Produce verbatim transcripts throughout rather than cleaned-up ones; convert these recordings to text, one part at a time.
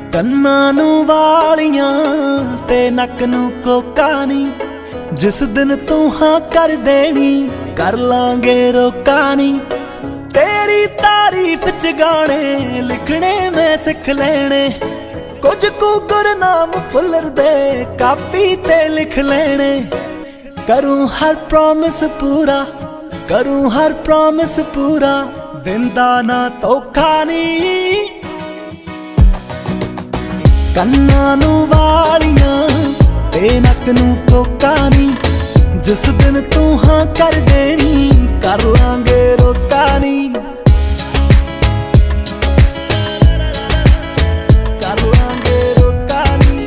ਕੰਨਾਂ ਨੂੰ ਵਾਲੀਆਂ ਤੇ ਨੱਕ ਨੂੰ ਕੋਕਾ ਨੀ, ਜਿਸ ਦਿਨ ਤੂੰ ਹਾਂ ਕਰ ਦੇਣੀ ਕਰ ਲਾਂਗੇ ਰੋਕਾ ਨੀ। तेरी तारीफ च गाने लिखने मैं सिख लेने, कुछ कु गुरनाम भुलर दे कापी ते लिख लेने। करूं हर प्रॉमिस पूरा, करूं हर प्रॉमिस पूरा, दिंदा ना धोखा नी। कन्नां नूं वालियां ते नक नूं कोका नी, जिस दिन तू हाँ कर देनी कर लांगे रोका नी। कर लांगे रोका नी।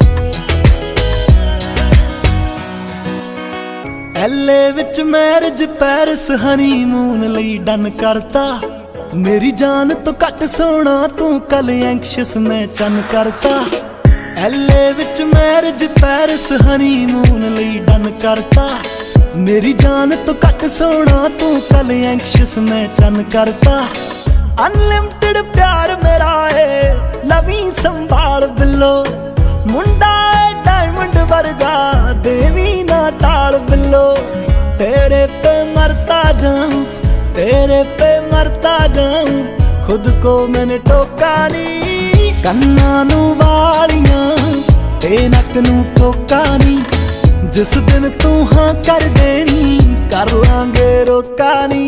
एले विच मैरिज पैरिस हनीमून लई डन करता, मेरी जान तो घट सोना तू कल एंक्शस मैं चन करता। एले विच मैरिज पैरिस हनीमून लई डन करता, मेरी जान तो घट सोना तू कल एंक्शस मैं चन करता। अनलिमिटेड प्यार मेरा है लवी संभाल बिल्लो, मुंडा है डायमंड वर्गा देवी ना टाल बिल्लो। तेरे पे मरता जाऊं, तेरे पे मरता जाऊं, खुद को मैंने टोका नी। कन्नां नूं वालियां ते नक नूं कोका नी, जिस दिन तू हाँ कर देनी कर लांगे रोका नी।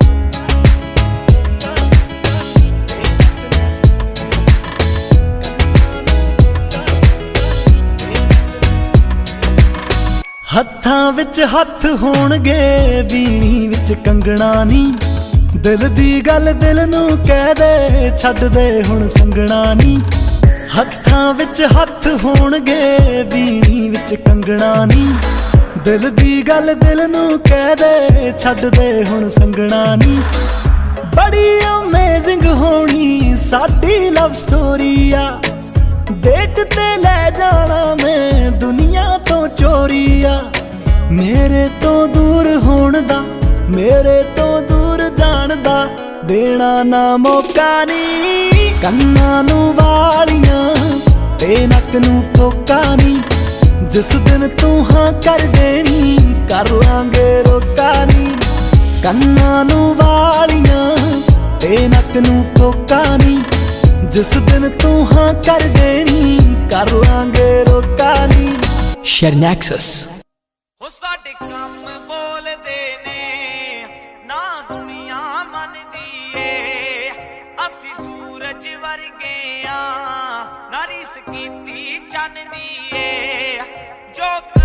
हत्थां विच हत्थ होणगे वीणी विच कंगना नी, दिल दी गल दिल नूं कह दे छड्ड दे हुण संगना नी। हत्थां विच हत्थ होणगे वीणी विच कंगना नी, दिल दी गल दिल नूं कह दे छड्ड दे हुण संगना नी। बड़ी अमेजिंग होनी साडी लव स्टोरी आ, डेट ते लै जाना मैं दुनिया तो चोरी आ। मेरे तो दूर होण दा, मेरे तो दूर जाण दा देना ना मौका नी। कन्नां नूं वालियां ते नक नूं कोका नी, जिस दिन तू हाँ कर देनी कर लांगे रोका नी। कन्नां नूं वालियां ते नक नूं कोका नी, जिस दिन तू हाँ कर देनी कर लांगे रोका नी। शेरनैक्सस हो साडे कम बोलदे ने ना दुनिया मनदी ए, असी सूरज वर्गे आ ना रिस कीती चन दी ए। जो